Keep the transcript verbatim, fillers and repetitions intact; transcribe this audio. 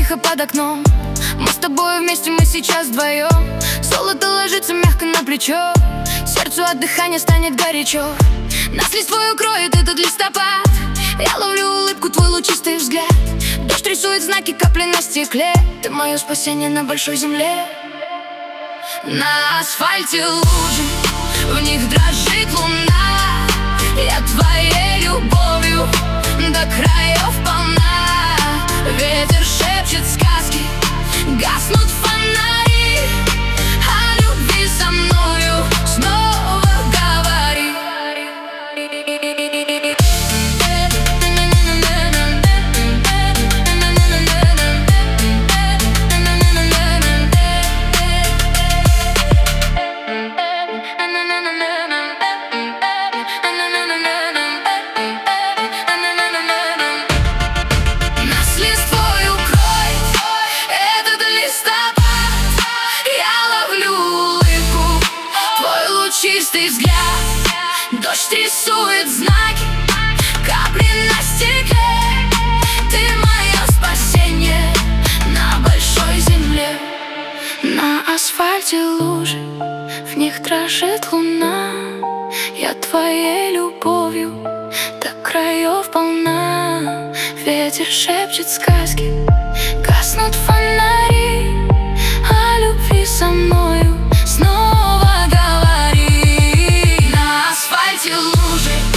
тихо под окном. Мы с тобой вместе, мы сейчас вдвоем. Золото ложится мягко на плечо, сердцу от дыхания станет горячо. Нас листвой укроет этот листопад. Я ловлю улыбку, твой лучистый взгляд. Дождь рисует знаки, капли на стекле. Ты мое спасение на большой земле. На асфальте лужи, в них дрожит луна. Я твоей любовью до краев полна. Ветер шепчет сказки, гаснут фонари. О любви со мною снова говори. Чистый взгляд, дождь рисует знаки, капли на стекле. Ты мое спасение на большой земле. На асфальте лужи, в них дрожит луна. Я твоей любовью до краев полна. Ветер шепчет сказки, гаснут фонари. О любви со мною снова говори. На асфальте лужи,